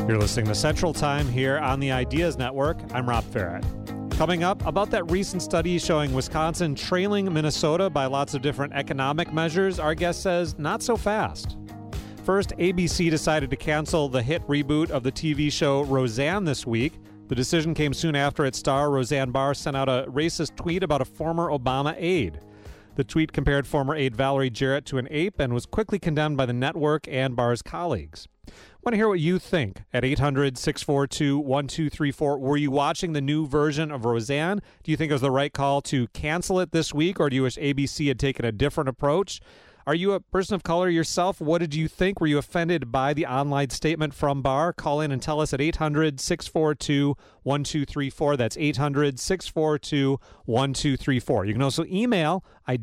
You're listening to Central Time here on the Ideas Network. I'm Rob Farrett. Coming up, about that recent study showing Wisconsin trailing Minnesota by lots of different economic measures, our guest says not so fast. First, ABC decided to cancel the hit reboot of the TV show Roseanne this week. The decision came soon after its star, Roseanne Barr, sent out a racist tweet about a former Obama aide. The tweet compared former aide Valerie Jarrett to an ape and was quickly condemned by the network and Barr's colleagues. I want to hear what you think at 800-642-1234. Were you watching the new version of Roseanne? Do you think it was the right call to cancel it this week, or do you wish ABC had taken a different approach? Are you a person of color yourself? What did you think? Were you offended by the online statement from Barr? Call in and tell us at 800-642-1234. That's 800-642-1234. You can also email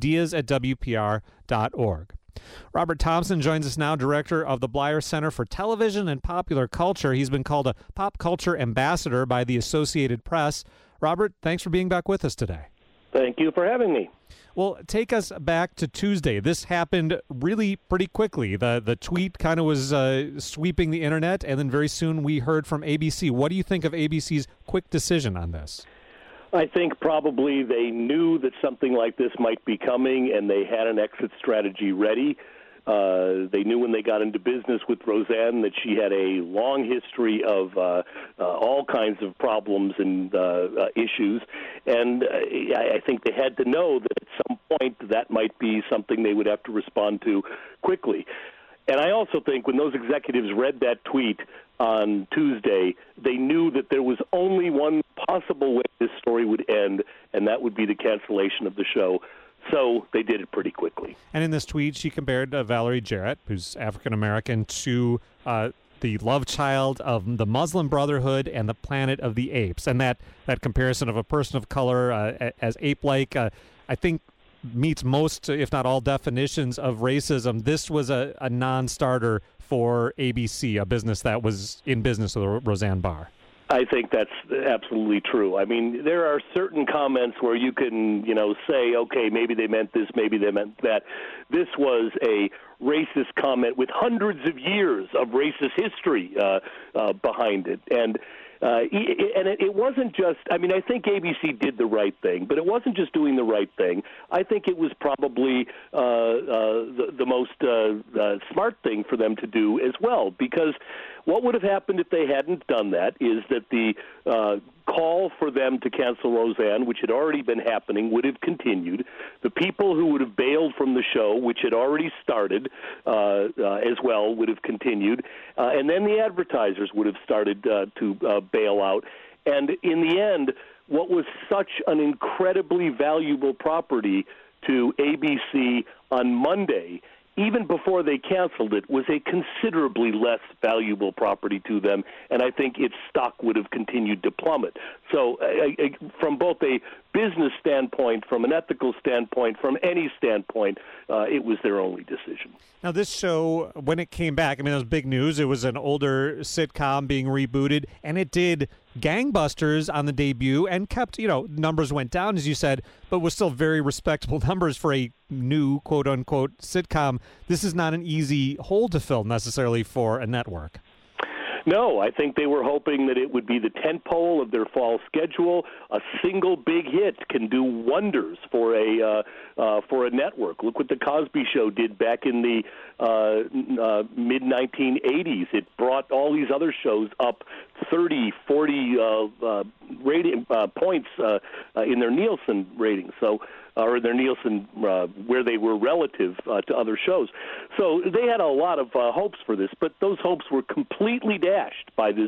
ideas@wpr.org. Robert Thompson joins us now, director of the Bleier Center for Television and Popular Culture. He's been called a pop culture ambassador by the Associated Press. Robert, thanks for being back with us today. Thank you for having me. Well, take us back to Tuesday. This happened really pretty quickly. The tweet kind of was sweeping the internet, and then very soon we heard from ABC. What do you think of ABC's quick decision on this? I think probably they knew that something like this might be coming, and they had an exit strategy ready. They knew when they got into business with Roseanne that she had a long history of all kinds of problems and issues, and I think they had to know that at some point that might be something they would have to respond to quickly. And I also think when those executives read that tweet on Tuesday, they knew that there was only one possible way this story would end, and that would be the cancellation of the show. So they did it pretty quickly. And in this tweet, she compared Valerie Jarrett, who's African-American, to the love child of the Muslim Brotherhood and the Planet of the Apes. And that comparison of a person of color as ape-like, I think, meets most, if not all, definitions of racism. This was a non-starter for ABC, a business that was in business with Roseanne Barr. I think that's absolutely true. I mean, there are certain comments where you can, say, okay, maybe they meant this, maybe they meant that. This was a racist comment with hundreds of years of racist history behind it. And it wasn't just, I think ABC did the right thing, but it wasn't just doing the right thing. I think it was probably the most smart thing for them to do as well, because what would have happened if they hadn't done that is that the call for them to cancel Roseanne, which had already been happening, would have continued. The people who would have bailed from the show, which had already started as well, would have continued. And then the advertisers would have started to bail out. And in the end, what was such an incredibly valuable property to ABC on Monday, even before they canceled it, was a considerably less valuable property to them, and I think its stock would have continued to plummet. So from both a business standpoint, from an ethical standpoint, from any standpoint, it was their only decision. Now, this show, when it came back, it was big news. It was an older sitcom being rebooted, and it did gangbusters on the debut and kept, numbers went down, as you said, but was still very respectable numbers for a new, quote-unquote, sitcom. This is not an easy hole to fill necessarily for a network. No, I think they were hoping that it would be the tentpole of their fall schedule. A single big hit can do wonders for a network. Look what the Cosby Show did back in the mid-1980s. It brought all these other shows up 30, 40 rating points in their Nielsen ratings. So, or their Nielsen, where they were relative to other shows. So they had a lot of hopes for this, but those hopes were completely dashed by this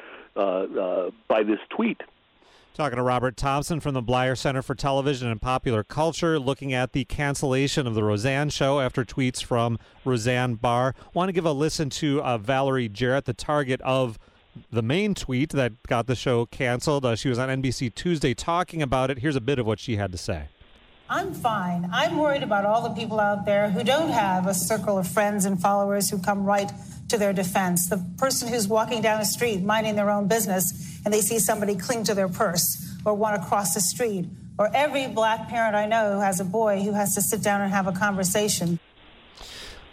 tweet. Talking to Robert Thompson from the Bleier Center for Television and Popular Culture, looking at the cancellation of the Roseanne show after tweets from Roseanne Barr. Want to give a listen to Valerie Jarrett, the target of the main tweet that got the show canceled. She was on NBC Tuesday talking about it. Here's a bit of what she had to say. I'm fine. I'm worried about all the people out there who don't have a circle of friends and followers who come right to their defense. The person who's walking down the street minding their own business and they see somebody cling to their purse or want to cross the street. Or every black parent I know who has a boy who has to sit down and have a conversation.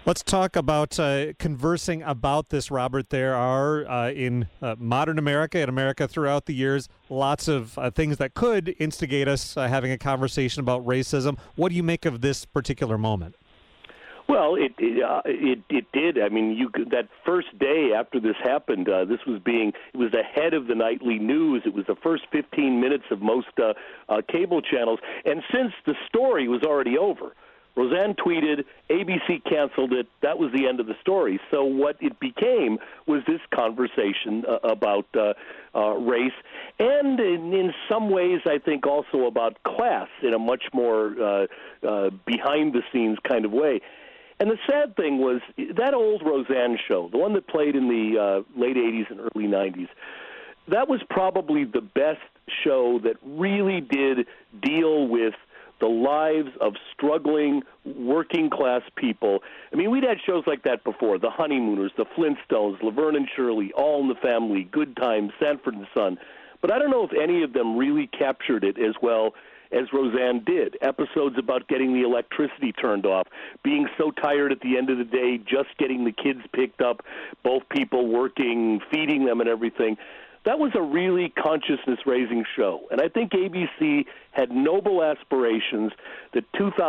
Let's talk about conversing about this, Robert. There are, in modern America and America throughout the years, lots of things that could instigate us having a conversation about racism. What do you make of this particular moment? Well, it did. I mean, that first day after this happened, it was ahead of the nightly news. It was the first 15 minutes of most cable channels. And since the story was already over, Roseanne tweeted, ABC canceled it, that was the end of the story. So what it became was this conversation about race, and in some ways I think also about class in a much more behind-the-scenes kind of way. And the sad thing was that old Roseanne show, the one that played in the late 80s and early 90s, that was probably the best show that really did deal with the lives of struggling working-class people. I mean, we'd had shows like that before, The Honeymooners, The Flintstones, Laverne and Shirley, All in the Family, Good Times, Sanford and Son. But I don't know if any of them really captured it as well as Roseanne did. Episodes about getting the electricity turned off, being so tired at the end of the day, just getting the kids picked up, both people working, feeding them and everything. That was a really consciousness-raising show. And I think ABC had noble aspirations that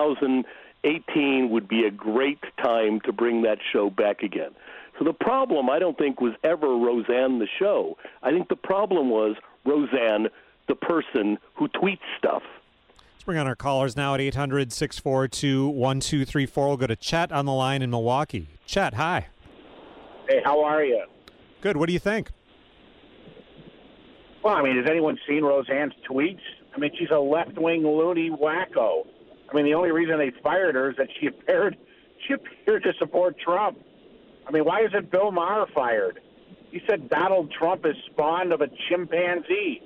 2018 would be a great time to bring that show back again. So the problem, I don't think, was ever Roseanne the show. I think the problem was Roseanne, the person who tweets stuff. Let's bring on our callers now at 800-642-1234. We'll go to Chet on the line in Milwaukee. Chet, hi. Hey, how are you? Good. What do you think? Well, I mean, has anyone seen Roseanne's tweets? I mean, she's a left-wing loony wacko. I mean, the only reason they fired her is that she appeared to support Trump. I mean, why isn't Bill Maher fired? He said Donald Trump is spawned of a chimpanzee.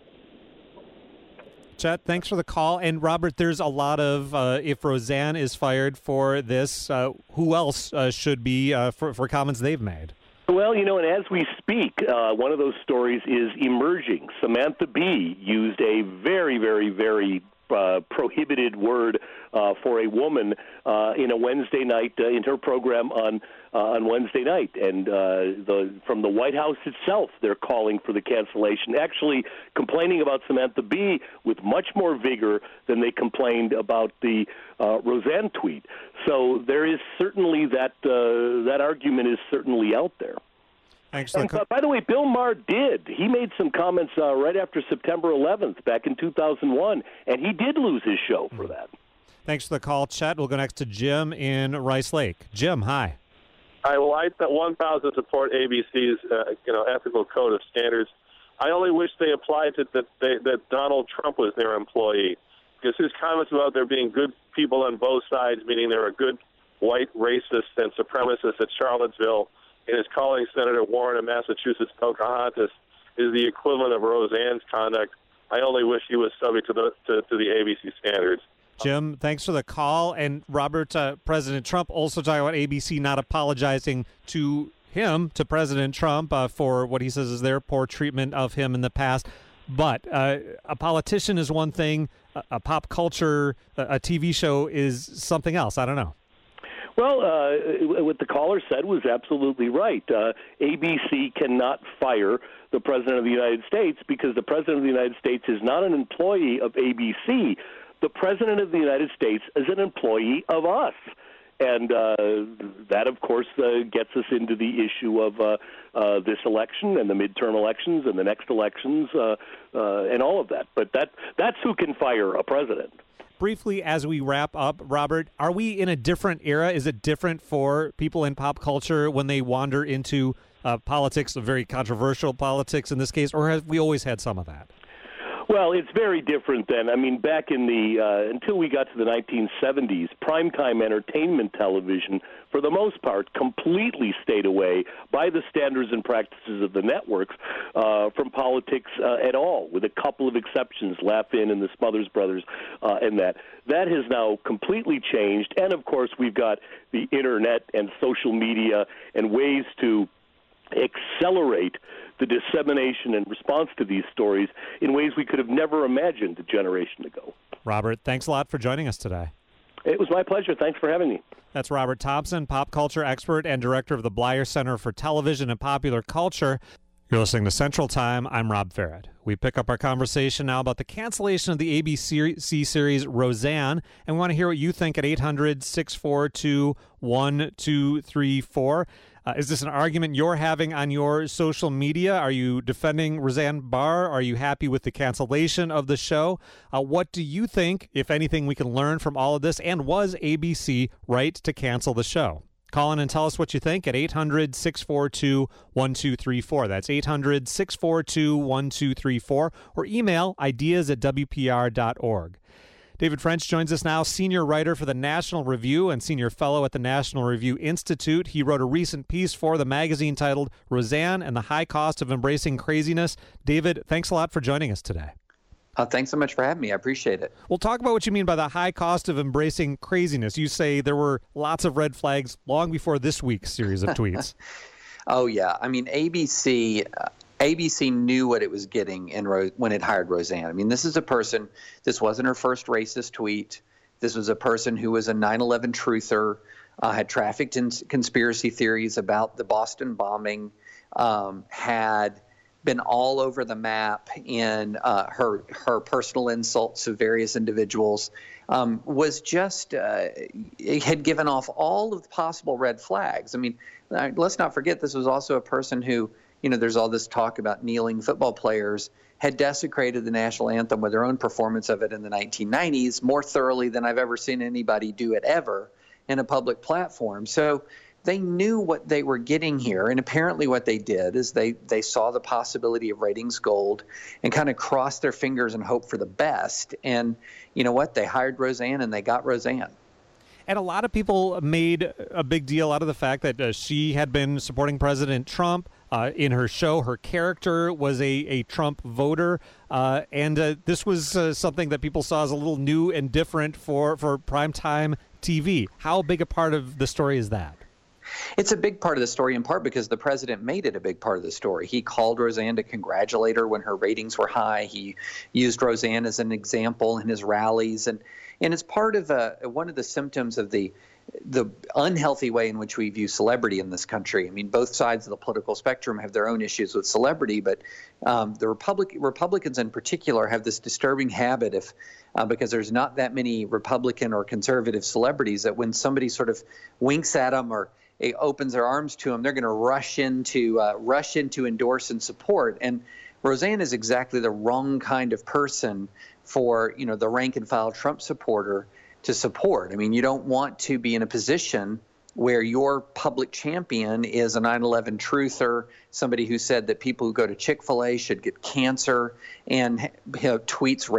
Chet, thanks for the call. And Robert, there's a lot of, if Roseanne is fired for this, who else should be for comments they've made? Well, you know, and as we speak, one of those stories is emerging. Samantha Bee used a very, very, very prohibited word for a woman in a Wednesday night, in her program on Wednesday night. And from the White House itself, they're calling for the cancellation, actually complaining about Samantha Bee with much more vigor than they complained about the Roseanne tweet. So there is certainly that argument is certainly out there. Thanks. And, by the way, Bill Maher did. He made some comments right after September 11th back in 2001, and he did lose his show for that. Thanks for the call, Chet. We'll go next to Jim in Rice Lake. Jim, hi. Hi. Well, I 1,000 support ABC's ethical code of standards. I only wish they applied to that Donald Trump was their employee, because his comments about there being good people on both sides, meaning there are good white racists and supremacists at Charlottesville, and his calling Senator Warren of Massachusetts Pocahontas is the equivalent of Roseanne's conduct. I only wish he was subject to the ABC standards. Jim, thanks for the call. And Robert, President Trump also talking about ABC not apologizing to him, to President Trump, for what he says is their poor treatment of him in the past. But a politician is one thing, a pop culture, a TV show is something else. I don't know. Well, what the caller said was absolutely right. ABC cannot fire the President of the United States because the President of the United States is not an employee of ABC. The President of the United States is an employee of us. And that, of course, gets us into the issue of this election and the midterm elections and the next elections and all of that. But that's who can fire a president. Briefly, as we wrap up, Robert, are we in a different era? Is it different for people in pop culture when they wander into politics, very controversial politics in this case, or have we always had some of that? Well, it's very different then. I mean, back in the until we got to the 1970s, primetime entertainment television, for the most part, completely stayed away by the standards and practices of the networks from politics at all, with a couple of exceptions, Laugh-In and the Smothers Brothers and that. That has now completely changed, and of course we've got the internet and social media and ways to accelerate the dissemination and response to these stories in ways we could have never imagined a generation ago. Robert, thanks a lot for joining us today. It was my pleasure. Thanks for having me. That's Robert Thompson, pop culture expert and director of the Bleier Center for Television and Popular Culture. You're listening to Central Time. I'm Rob Farrett. We pick up our conversation now about the cancellation of the ABC series Roseanne, and we want to hear what you think at 800-642-1234. Is this an argument you're having on your social media? Are you defending Roseanne Barr? Are you happy with the cancellation of the show? What do you think, if anything, we can learn from all of this? And was ABC right to cancel the show? Call in and tell us what you think at 800-642-1234. That's 800-642-1234. Or email ideas@wpr.org. David French joins us now, senior writer for the National Review and senior fellow at the National Review Institute. He wrote a recent piece for the magazine titled Roseanne and the High Cost of Embracing Craziness. David, thanks a lot for joining us today. Thanks so much for having me. I appreciate it. Well, talk about what you mean by the high cost of embracing craziness. You say there were lots of red flags long before this week's series of tweets. Oh, yeah. I mean, ABC knew what it was getting when it hired Roseanne. I mean, this is a person, this wasn't her first racist tweet. This was a person who was a 9/11 truther, had trafficked in conspiracy theories about the Boston bombing, had been all over the map in her personal insults to various individuals, was just had given off all of the possible red flags. I mean, let's not forget this was also a person who, you know, there's all this talk about kneeling football players, had desecrated the national anthem with their own performance of it in the 1990s more thoroughly than I've ever seen anybody do it ever in a public platform. So they knew what they were getting here, and apparently what they did is they saw the possibility of ratings gold and kind of crossed their fingers and hoped for the best. And you know what? They hired Roseanne, and they got Roseanne. And a lot of people made a big deal out of the fact that she had been supporting President Trump in her show. Her character was a Trump voter, and this was something that people saw as a little new and different for primetime TV. How big a part of the story is that? It's a big part of the story, in part because the president made it a big part of the story. He called Roseanne to congratulate her when her ratings were high. He used Roseanne as an example in his rallies, and it's part of one of the symptoms of the unhealthy way in which we view celebrity in this country. I mean, both sides of the political spectrum have their own issues with celebrity, but the Republicans in particular have this disturbing habit of because there's not that many Republican or conservative celebrities, that when somebody sort of winks at them or opens their arms to them, they're going to rush in to endorse and support. And Roseanne is exactly the wrong kind of person for, you know, the rank and file Trump supporter to support. I mean, you don't want to be in a position where your public champion is a 9/11 truther, somebody who said that people who go to Chick-fil-A should get cancer, and tweets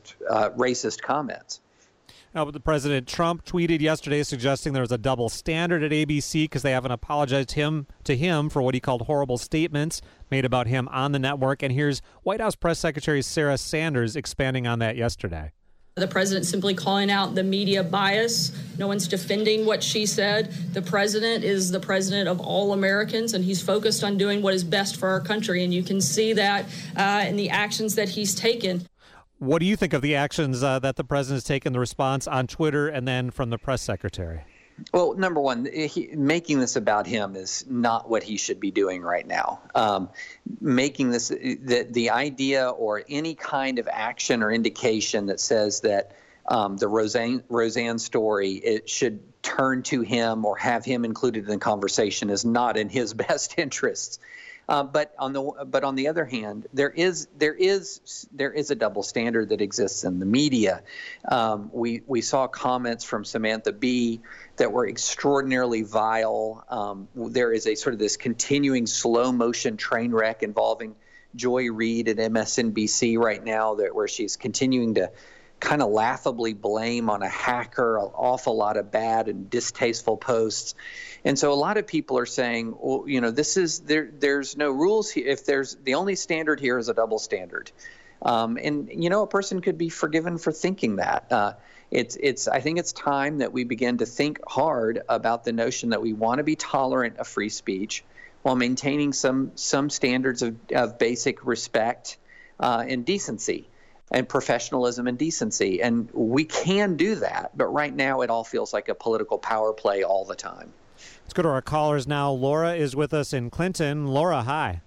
racist comments. Now, the President Trump tweeted yesterday suggesting there was a double standard at ABC because they haven't apologized to him for what he called horrible statements made about him on the network. And here's White House Press Secretary Sarah Sanders expanding on that yesterday. The president simply calling out the media bias. No one's defending what she said. The president is the president of all Americans, and he's focused on doing what is best for our country. And you can see that in the actions that he's taken. What do you think of the actions that the president has taken, the response on Twitter and then from the press secretary? Well, number one, making this about him is not what he should be doing right now. Making this the idea or any kind of action or indication that says that the Roseanne story, it should turn to him or have him included in the conversation, is not in his best interests. But on the other hand, there is a double standard that exists in the media. We saw comments from Samantha Bee that were extraordinarily vile. There is a sort of this continuing slow motion train wreck involving Joy Reid at MSNBC right now, where she's continuing to kind of laughably blame on a hacker an awful lot of bad and distasteful posts. And so a lot of people are saying, well, you know, there's no rules here. If the only standard here is a double standard. And, you know, a person could be forgiven for thinking that. I think it's time that we begin to think hard about the notion that we want to be tolerant of free speech while maintaining some standards of basic respect and decency. and professionalism and decency. And we can do that, but right now it all feels like a political power play all the time. Let's go to our callers now. Laura is with us in Clinton. Laura, hi.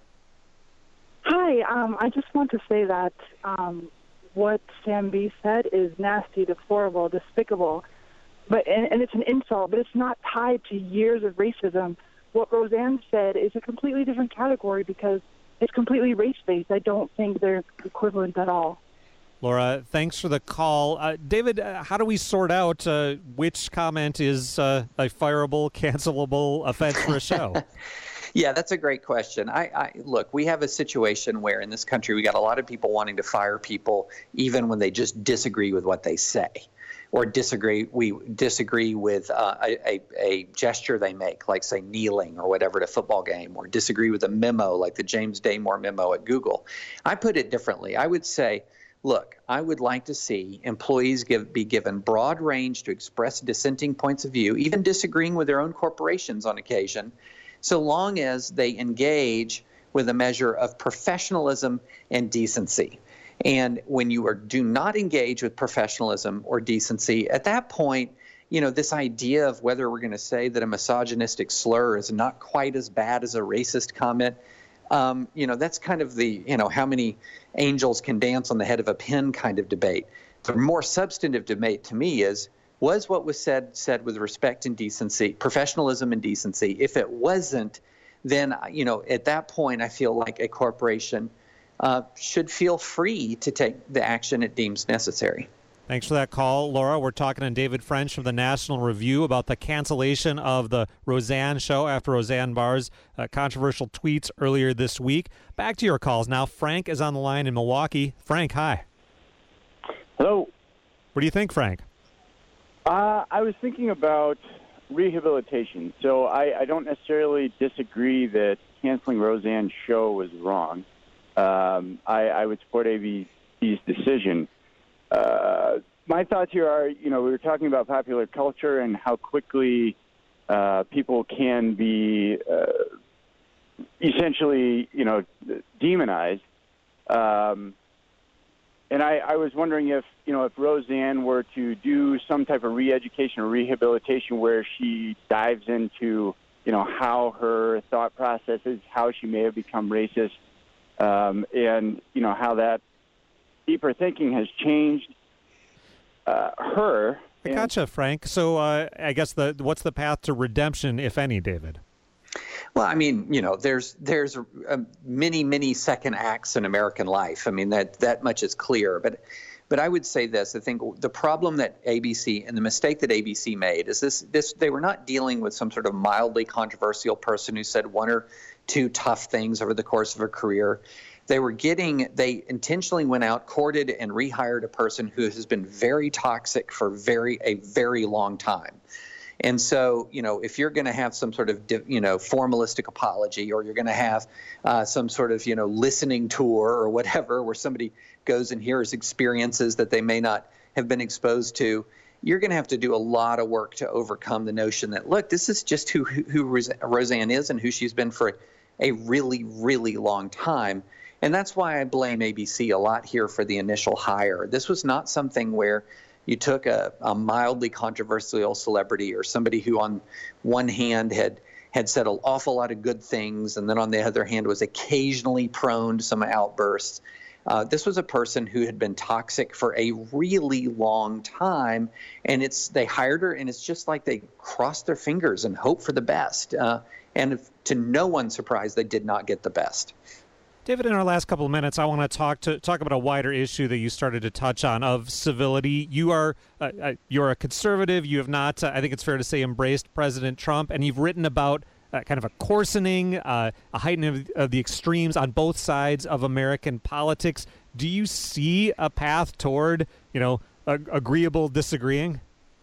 Hi. I just want to say that what Sam B said is nasty, deplorable, despicable, and it's an insult, but it's not tied to years of racism. What Roseanne said is a completely different category because it's completely race-based. I don't think they're equivalent at all. Laura, thanks for the call. David, how do we sort out which comment is a fireable, cancelable offense for a show? Yeah, that's a great question. Look, we have a situation where in this country we got a lot of people wanting to fire people even when they just disagree with what they say or disagree with a gesture they make, like, say, kneeling or whatever at a football game, or disagree with a memo like the James Damore memo at Google. I put it differently. I would say, look, I would like to see employees be given broad range to express dissenting points of view, even disagreeing with their own corporations on occasion, so long as they engage with a measure of professionalism and decency. And when you do not engage with professionalism or decency, at that point, this idea of whether we're going to say that a misogynistic slur is not quite as bad as a racist comment, that's kind of the, how many angels can dance on the head of a pin kind of debate. The more substantive debate to me was what was said with respect and decency, professionalism and decency. If it wasn't, then, at that point, I feel like a corporation should feel free to take the action it deems necessary. Thanks for that call, Laura. We're talking to David French of the National Review about the cancellation of the Roseanne show after Roseanne Barr's controversial tweets earlier this week. Back to your calls now. Frank is on the line in Milwaukee. Frank, hi. Hello. What do you think, Frank? I was thinking about rehabilitation. So I don't necessarily disagree that canceling Roseanne's show was wrong. I would support ABC's decision. My thoughts here are, we were talking about popular culture and how quickly people can be essentially, demonized. And I was wondering if Roseanne were to do some type of re-education or rehabilitation where she dives into, how her thought process is, how she may have become racist, and, how that deeper thinking has changed her. I gotcha, Frank. So I guess what's the path to redemption, if any, David? Well, I mean, there's many second acts in American life. I mean, that much is clear. But I would say this. I think the problem that ABC and the mistake that ABC made is this they were not dealing with some sort of mildly controversial person who said one or two tough things over the course of a career. They intentionally went out, courted, and rehired a person who has been very toxic for a very long time. And so, if you're going to have some sort of, formalistic apology, or you're going to have some sort of, listening tour or whatever, where somebody goes and hears experiences that they may not have been exposed to, you're going to have to do a lot of work to overcome the notion that, look, this is just who Roseanne is and who she's been for a really, really long time. And that's why I blame ABC a lot here for the initial hire. This was not something where you took a mildly controversial celebrity or somebody who on one hand had said an awful lot of good things and then on the other hand was occasionally prone to some outbursts. This was a person who had been toxic for a really long time, and they hired her, and it's just like they crossed their fingers and hoped for the best. And to no one's surprise, they did not get the best. David, in our last couple of minutes, I want to talk about a wider issue that you started to touch on of civility. you're a conservative. You have not, I think it's fair to say, embraced President Trump, and you've written about kind of a coarsening, a heightening of the extremes on both sides of American politics. Do you see a path toward, agreeable disagreeing?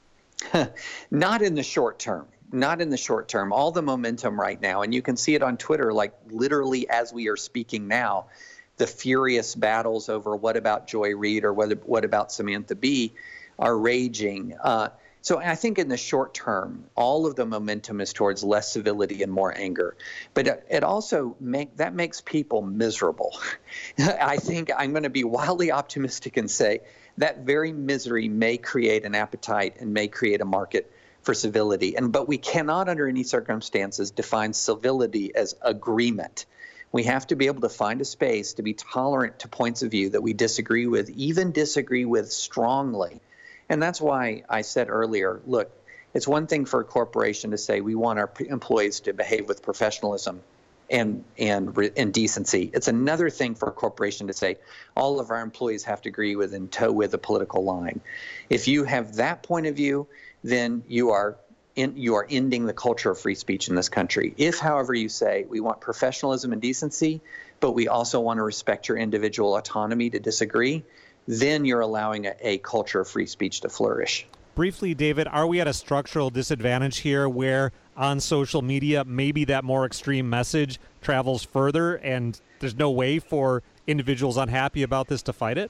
Not in the short term. Not in the short term. All the momentum right now, and you can see it on Twitter, like literally as we are speaking now, the furious battles over what about Joy Reid or what about Samantha Bee are raging. So I think in the short term, all of the momentum is towards less civility and more anger. But it also makes people miserable. I think I'm going to be wildly optimistic and say that very misery may create an appetite and may create a market for civility. But we cannot, under any circumstances, define civility as agreement. We have to be able to find a space to be tolerant to points of view that we disagree with, even disagree with strongly. And that's why I said earlier, look, it's one thing for a corporation to say we want our employees to behave with professionalism and decency. It's another thing for a corporation to say all of our employees have to agree with and toe with a political line. If you have that point of view, then you are ending the culture of free speech in this country. If, however, you say we want professionalism and decency, but we also want to respect your individual autonomy to disagree, then you're allowing a culture of free speech to flourish. Briefly, David, are we at a structural disadvantage here where on social media maybe that more extreme message travels further and there's no way for individuals unhappy about this to fight it?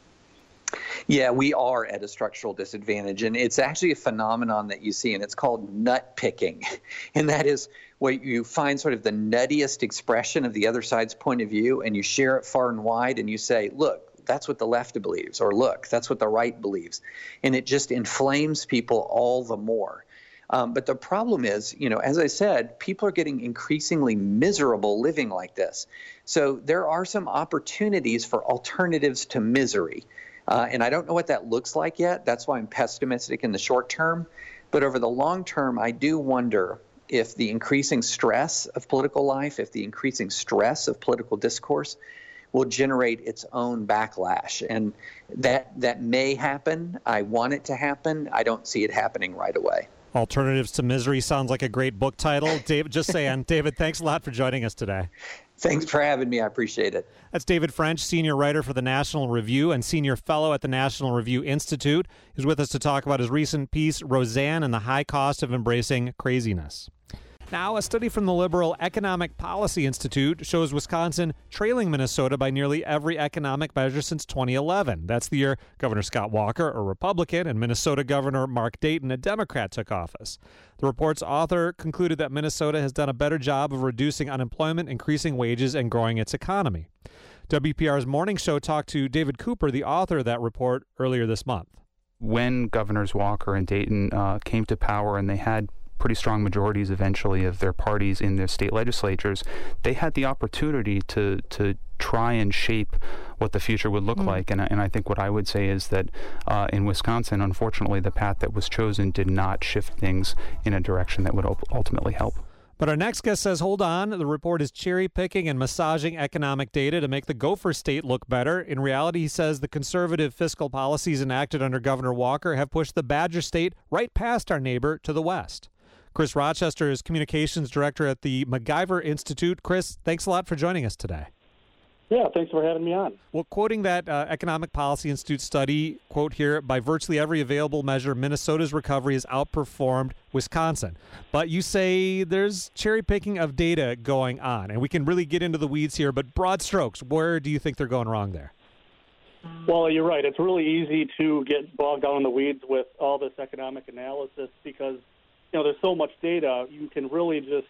Yeah, we are at a structural disadvantage, and it's actually a phenomenon that you see, and it's called nut picking. And that is where you find sort of the nuttiest expression of the other side's point of view, and you share it far and wide, and you say, look, that's what the left believes, or look, that's what the right believes. And it just inflames people all the more. But the problem is, as I said, people are getting increasingly miserable living like this. So there are some opportunities for alternatives to misery. And I don't know what that looks like yet. That's why I'm pessimistic in the short term. But over the long term, I do wonder if the increasing stress of political life, if the increasing stress of political discourse will generate its own backlash. And that may happen. I want it to happen. I don't see it happening right away. Alternatives to Misery sounds like a great book title. David, just saying. David, thanks a lot for joining us today. Thanks for having me. I appreciate it. That's David French, senior writer for the National Review and senior fellow at the National Review Institute. He's with us to talk about his recent piece, Roseanne and the High Cost of Embracing Craziness. Now, a study from the Liberal Economic Policy Institute shows Wisconsin trailing Minnesota by nearly every economic measure since 2011. That's the year Governor Scott Walker, a Republican, and Minnesota Governor Mark Dayton, a Democrat, took office. The report's author concluded that Minnesota has done a better job of reducing unemployment, increasing wages, and growing its economy. WPR's Morning Show talked to David Cooper, the author of that report, earlier this month. When Governors Walker and Dayton came to power and they had pretty strong majorities eventually of their parties in their state legislatures, they had the opportunity to try and shape what the future would look like. And I think what I would say is that in Wisconsin, unfortunately, the path that was chosen did not shift things in a direction that would ultimately help. But our next guest says, hold on, the report is cherry-picking and massaging economic data to make the Gopher State look better. In reality, he says the conservative fiscal policies enacted under Governor Walker have pushed the Badger State right past our neighbor to the west. Chris Rochester is communications director at the MacIver Institute. Chris, thanks a lot for joining us today. Yeah, thanks for having me on. Well, quoting that Economic Policy Institute study, quote here, by virtually every available measure, Minnesota's recovery has outperformed Wisconsin. But you say there's cherry picking of data going on, and we can really get into the weeds here, but broad strokes, where do you think they're going wrong there? Well, you're right. It's really easy to get bogged down in the weeds with all this economic analysis because there's so much data. You can really just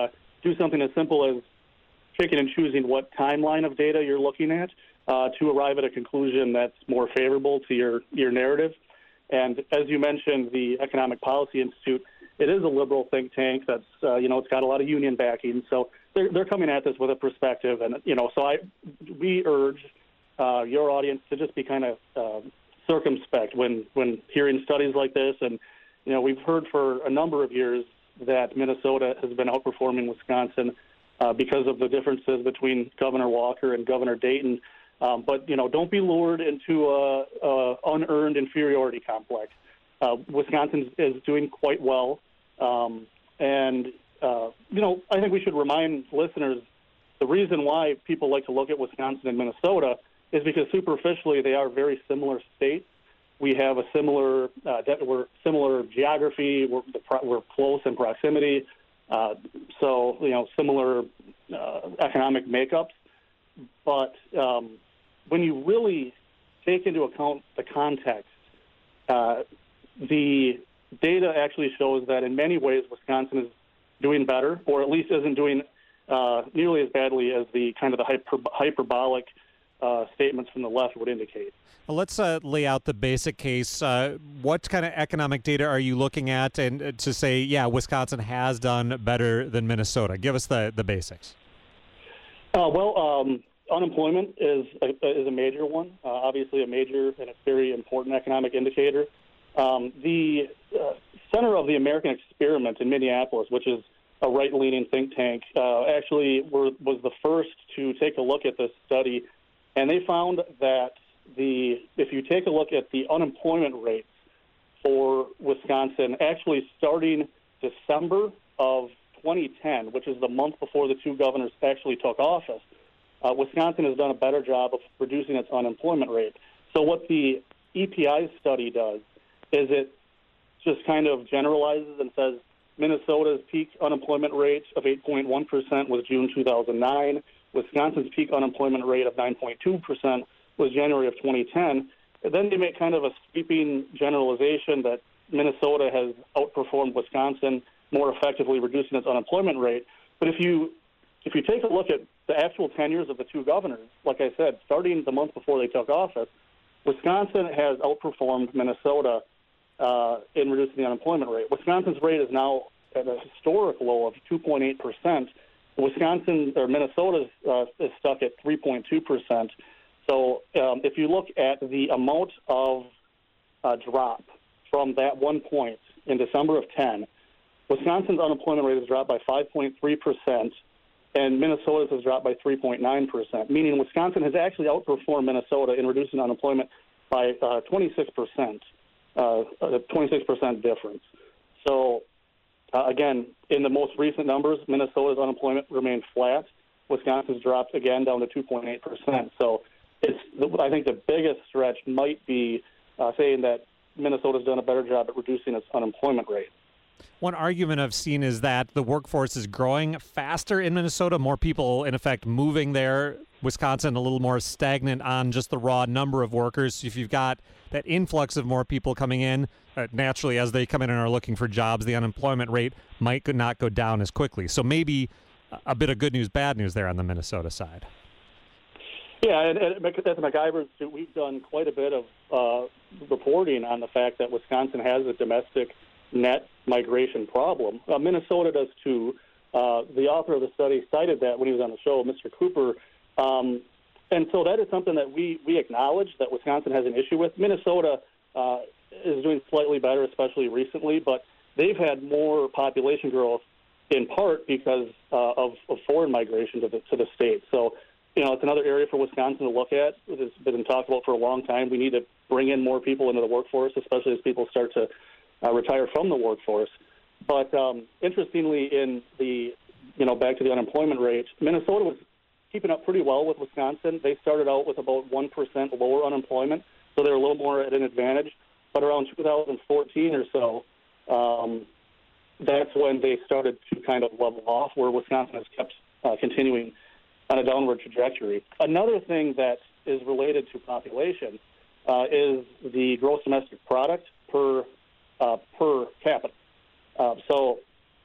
do something as simple as picking and choosing what timeline of data you're looking at to arrive at a conclusion that's more favorable to your narrative. And as you mentioned, the Economic Policy Institute, it is a liberal think tank that's, it's got a lot of union backing. So they're coming at this with a perspective. And, we urge your audience to just be kind of circumspect when hearing studies like this. And, we've heard for a number of years that Minnesota has been outperforming Wisconsin because of the differences between Governor Walker and Governor Dayton. But don't be lured into a unearned inferiority complex. Wisconsin is doing quite well. I think we should remind listeners the reason why people like to look at Wisconsin and Minnesota is because superficially they are very similar states. We have a similar we're similar geography. We're close in proximity, similar economic makeups. But when you really take into account the context, the data actually shows that in many ways Wisconsin is doing better, or at least isn't doing nearly as badly as the kind of the hyperbolic statements from the left would indicate. Well, let's lay out the basic case. What kind of economic data are you looking at, and to say, yeah, Wisconsin has done better than Minnesota? Give us the basics. Unemployment is a major one, obviously a major and a very important economic indicator. The Center of the American Experiment in Minneapolis, which is a right-leaning think tank, actually was the first to take a look at this study, and they found that if you take a look at the unemployment rates for Wisconsin, actually starting December of 2010, which is the month before the two governors actually took office, Wisconsin has done a better job of reducing its unemployment rate. So what the EPI study does is it just kind of generalizes and says Minnesota's peak unemployment rate of 8.1% was June 2009. Wisconsin's peak unemployment rate of 9.2% was January of 2010. And then they make kind of a sweeping generalization that Minnesota has outperformed Wisconsin more effectively reducing its unemployment rate. But if you take a look at the actual tenures of the two governors, like I said, starting the month before they took office, Wisconsin has outperformed Minnesota in reducing the unemployment rate. Wisconsin's rate is now at a historic low of 2.8%. Minnesota is stuck at 3.2%. So if you look at the amount of drop from that one point in December of 10, Wisconsin's unemployment rate has dropped by 5.3%, and Minnesota's has dropped by 3.9%, meaning Wisconsin has actually outperformed Minnesota in reducing unemployment by 26%, a 26% difference. So, again, in the most recent numbers, Minnesota's unemployment remained flat. Wisconsin's dropped again down to 2.8%. So I think the biggest stretch might be saying that Minnesota's done a better job at reducing its unemployment rate. One argument I've seen is that the workforce is growing faster in Minnesota, more people, in effect, moving there. Wisconsin, a little more stagnant on just the raw number of workers. If you've got that influx of more people coming in, naturally, as they come in and are looking for jobs, the unemployment rate might not go down as quickly. So maybe a bit of good news, bad news there on the Minnesota side. Yeah, and at MacIver Institute, we've done quite a bit of reporting on the fact that Wisconsin has a domestic net migration problem. Minnesota does too. The author of the study cited that when he was on the show, Mr. Cooper. And so that is something that we acknowledge that Wisconsin has an issue with. Minnesota is doing slightly better, especially recently, but they've had more population growth in part because of foreign migration to the state. So, it's another area for Wisconsin to look at. It's been talked about for a long time. We need to bring in more people into the workforce, especially as people start to retire from the workforce. But interestingly, back to the unemployment rate, Minnesota was keeping up pretty well with Wisconsin. They started out with about 1% lower unemployment, so they're a little more at an advantage. But around 2014 or so, that's when they started to kind of level off, where Wisconsin has kept continuing on a downward trajectory. Another thing that is related to population is the gross domestic product per capita. So,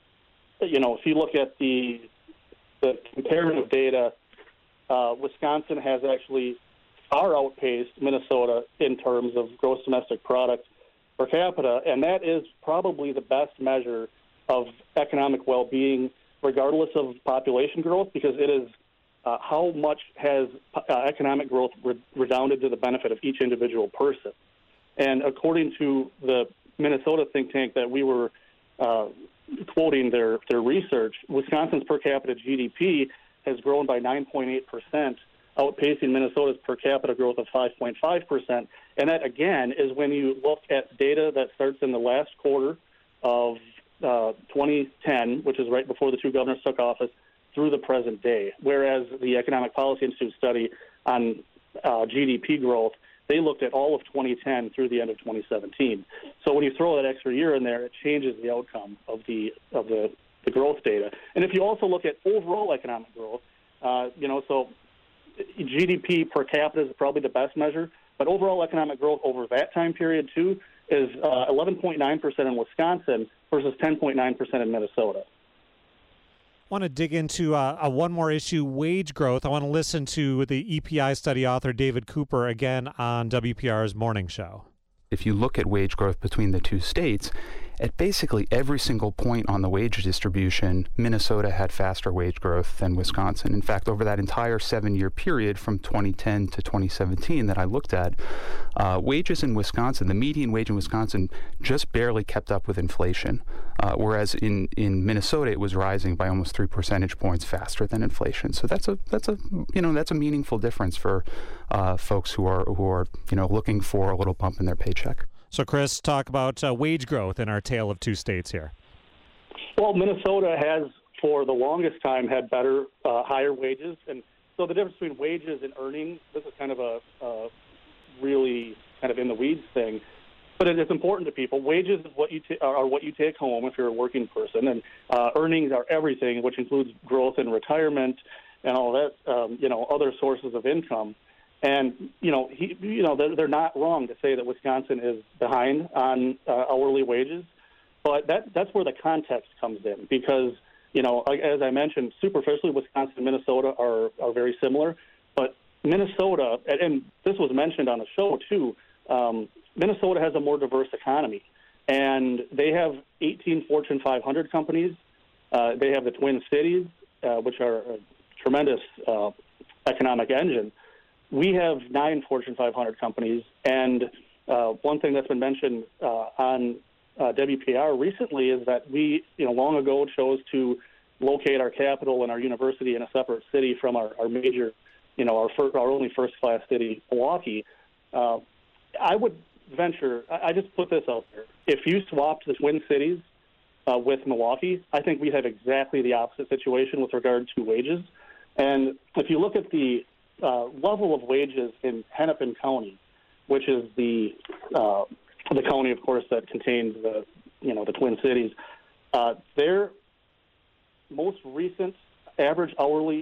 if you look at the comparative data, Wisconsin has actually far outpaced Minnesota in terms of gross domestic product per capita, and that is probably the best measure of economic well-being, regardless of population growth, because it is how much has economic growth redounded to the benefit of each individual person. And according to the Minnesota think tank that we were quoting their research, Wisconsin's per capita GDP has grown by 9.8%, outpacing Minnesota's per capita growth of 5.5%. And that, again, is when you look at data that starts in the last quarter of 2010, which is right before the two governors took office, through the present day, whereas the Economic Policy Institute study on GDP growth, they looked at all of 2010 through the end of 2017. So when you throw that extra year in there, it changes the outcome of the growth data. And if you also look at overall economic growth, so GDP per capita is probably the best measure, but overall economic growth over that time period too is 11.9% in Wisconsin versus 10.9% in Minnesota. I want to dig into one more issue, wage growth. I want to listen to the EPI study author David Cooper again on WPR's morning show. If you look at wage growth between the two states, at basically every single point on the wage distribution, Minnesota had faster wage growth than Wisconsin. In fact, over that entire 7-year period from 2010 to 2017 that I looked at, wages in Wisconsin, the median wage in Wisconsin just barely kept up with inflation, whereas in Minnesota it was rising by almost 3 percentage points faster than inflation. So that's a meaningful difference for folks who are looking for a little bump in their paycheck. So, Chris, talk about wage growth in our tale of two states here. Well, Minnesota has, for the longest time, had better, higher wages. And so the difference between wages and earnings, this is kind of a really kind of in the weeds thing. But it's important to people. Wages is are what you take home if you're a working person. And earnings are everything, which includes growth in retirement and all that, other sources of income. And, they're not wrong to say that Wisconsin is behind on hourly wages, but that's where the context comes in because, as I mentioned, superficially, Wisconsin and Minnesota are very similar, but Minnesota, and this was mentioned on the show too, Minnesota has a more diverse economy, and they have 18 Fortune 500 companies. They have the Twin Cities, which are a tremendous economic engine. We have 9 Fortune 500 companies, and one thing that's been mentioned on WPR recently is that we, long ago chose to locate our capital and our university in a separate city from our major, our only first-class city, Milwaukee. I would venture, I just put this out there, if you swapped the Twin Cities with Milwaukee, I think we'd have exactly the opposite situation with regard to wages. And if you look at the level of wages in Hennepin County, which is the county, of course, that contains the Twin Cities. Their most recent average hourly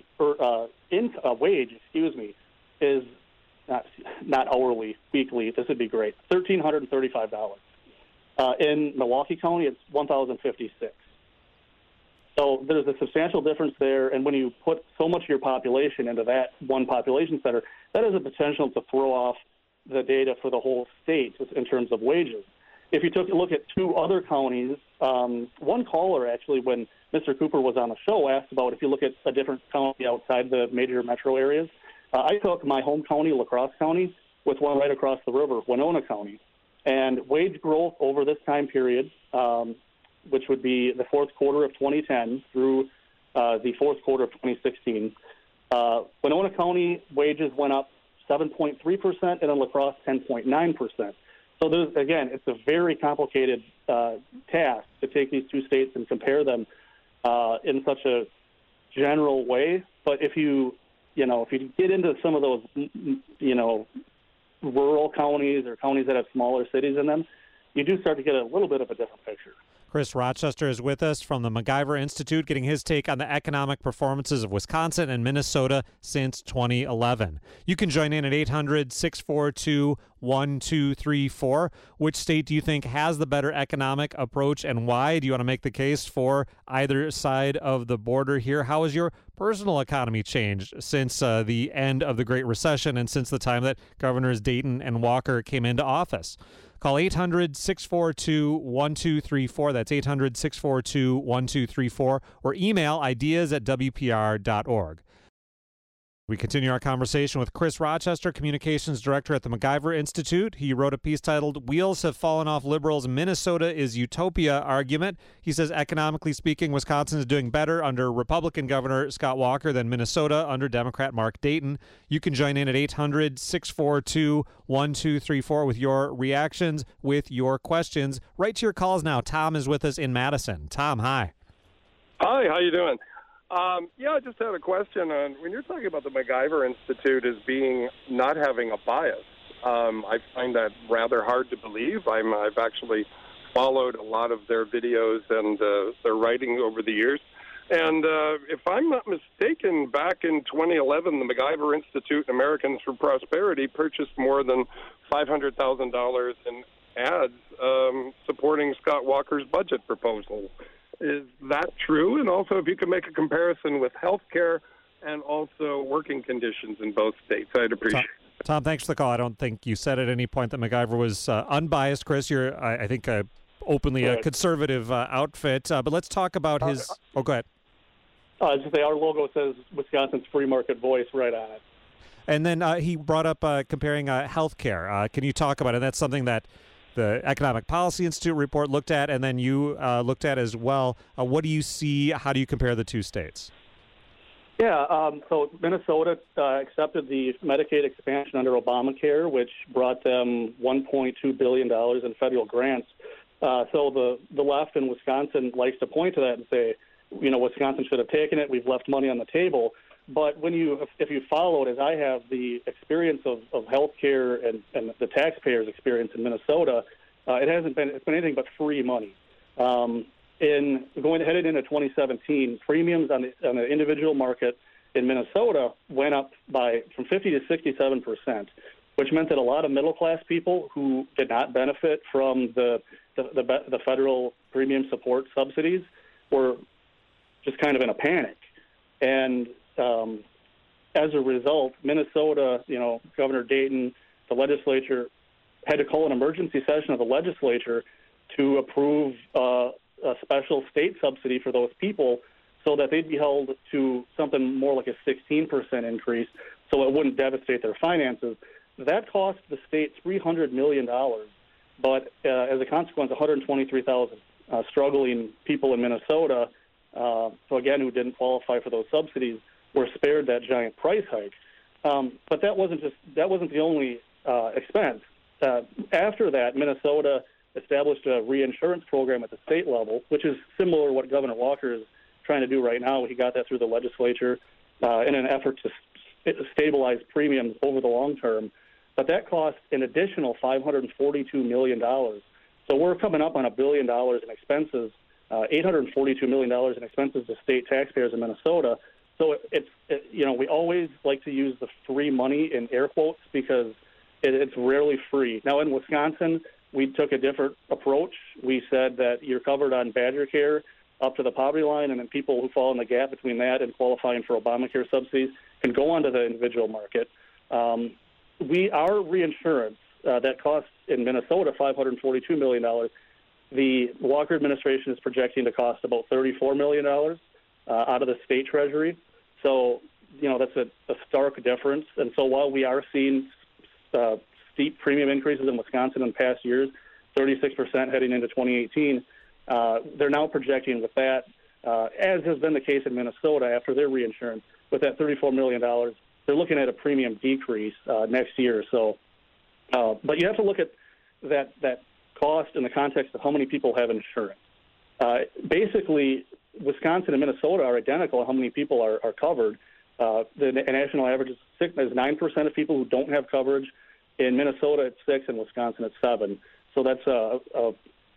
wage, is not hourly, weekly. This would be great. $1,335. In Milwaukee County, it's $1,056. So there's a substantial difference there, and when you put so much of your population into that one population center, that has a potential to throw off the data for the whole state in terms of wages. If you took a look at 2 other counties, one caller actually, when Mr. Cooper was on the show, asked about if you look at a different county outside the major metro areas. I took my home county, La Crosse County, with one right across the river, Winona County, and wage growth over this time period, which would be the fourth quarter of 2010 through the fourth quarter of 2016. Winona County wages went up 7.3%, and in La Crosse, 10.9%. So it's a very complicated task to take these two states and compare them in such a general way. But if you get into some of those, rural counties or counties that have smaller cities in them, you do start to get a little bit of a different picture. Chris Rochester is with us from the MacIver Institute, getting his take on the economic performances of Wisconsin and Minnesota since 2011. You can join in at 800-642-1234. Which state do you think has the better economic approach and why? Do you want to make the case for either side of the border here? How has your personal economy changed since the end of the Great Recession and since the time that Governors Dayton and Walker came into office? Call 800-642-1234. That's 800-642-1234. Or email ideas@wpr.org. We continue our conversation with Chris Rochester, Communications Director at the MacIver Institute. He wrote a piece titled, "Wheels Have Fallen Off Liberals' Minnesota is Utopia Argument." He says, economically speaking, Wisconsin is doing better under Republican Governor Scott Walker than Minnesota under Democrat Mark Dayton. You can join in at 800-642-1234 with your reactions, with your questions. Right to your calls now. Tom is with us in Madison. Tom, hi. Hi, how you doing? I just had a question on when you're talking about the MacIver Institute as being not having a bias. I find that rather hard to believe. I've actually followed a lot of their videos and their writing over the years. And if I'm not mistaken, back in 2011, the MacIver Institute and Americans for Prosperity purchased more than $500,000 in ads supporting Scott Walker's budget proposal. Is that true? And also, if you could make a comparison with health care and also working conditions in both states, I'd appreciate it. Tom, thanks for the call. I don't think you said at any point that MacIver was unbiased. Chris, you're, I think, openly a conservative outfit. But let's talk about his... go ahead. I was just say our logo says Wisconsin's free market voice right on it. And then he brought up comparing health care. Can you talk about it? That's something that the Economic Policy Institute report looked at, and then you looked at as well. What do you see? How do you compare the two states? Yeah, so Minnesota accepted the Medicaid expansion under Obamacare, which brought them $1.2 billion in federal grants. So the left in Wisconsin likes to point to that and say, Wisconsin should have taken it. We've left money on the table. But if you followed, as I have, the experience of health care and the taxpayers' experience in Minnesota, it's been anything but free money. Headed into 2017, premiums on the individual market in Minnesota went up from 50 to 67%, which meant that a lot of middle-class people who did not benefit from the federal premium support subsidies were just kind of in a panic. And as a result, Minnesota, Governor Dayton, the legislature had to call an emergency session of the legislature to approve a special state subsidy for those people so that they'd be held to something more like a 16% increase so it wouldn't devastate their finances. That cost the state $300 million, but as a consequence, 123,000 struggling people in Minnesota, who didn't qualify for those subsidies, were spared that giant price hike. But that wasn't the only expense. After that, Minnesota established a reinsurance program at the state level, which is similar to what Governor Walker is trying to do right now. He got that through the legislature in an effort to stabilize premiums over the long term. But that cost an additional $542 million. So we're coming up on $1 billion in expenses, $842 million in expenses to state taxpayers in Minnesota. So we always like to use the free money in air quotes because it's rarely free. Now in Wisconsin, we took a different approach. We said that you're covered on Badger Care up to the poverty line, and then people who fall in the gap between that and qualifying for Obamacare subsidies can go onto the individual market. Our reinsurance that costs in Minnesota $542 million. The Walker administration is projecting to cost about $34 million out of the state treasury. So, that's a stark difference. And so while we are seeing steep premium increases in Wisconsin in past years, 36% heading into 2018, they're now projecting with that, as has been the case in Minnesota after their reinsurance, with that $34 million, they're looking at a premium decrease next year. So, but you have to look at that cost in the context of how many people have insurance. Basically, Wisconsin and Minnesota are identical on how many people are covered. The national average is 9% of people who don't have coverage. In Minnesota, it's 6%. In Wisconsin, it's 7%. So that's a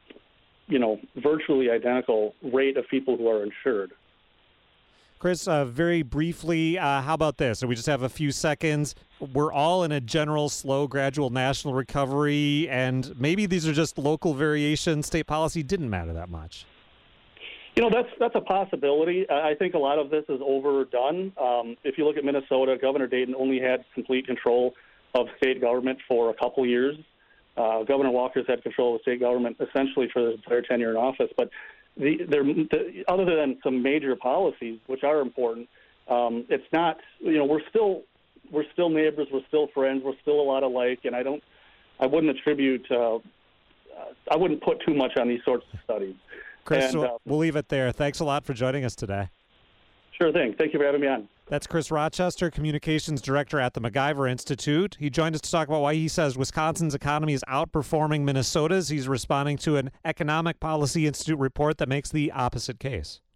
virtually identical rate of people who are insured. Chris, very briefly, how about this? So we just have a few seconds. We're all in a general, slow, gradual national recovery, and maybe these are just local variations. State policy didn't matter that much. That's a possibility. I think a lot of this is overdone. If you look at Minnesota, Governor Dayton only had complete control of state government for a couple years. Governor Walker's had control of the state government essentially for his entire tenure in office. But other than some major policies, which are important, it's not. We're still neighbors. We're still friends. We're still a lot alike. And I wouldn't attribute. I wouldn't put too much on these sorts of studies. Chris, we'll leave it there. Thanks a lot for joining us today. Sure thing. Thank you for having me on. That's Chris Rochester, Communications Director at the MacIver Institute. He joined us to talk about why he says Wisconsin's economy is outperforming Minnesota's. He's responding to an Economic Policy Institute report that makes the opposite case.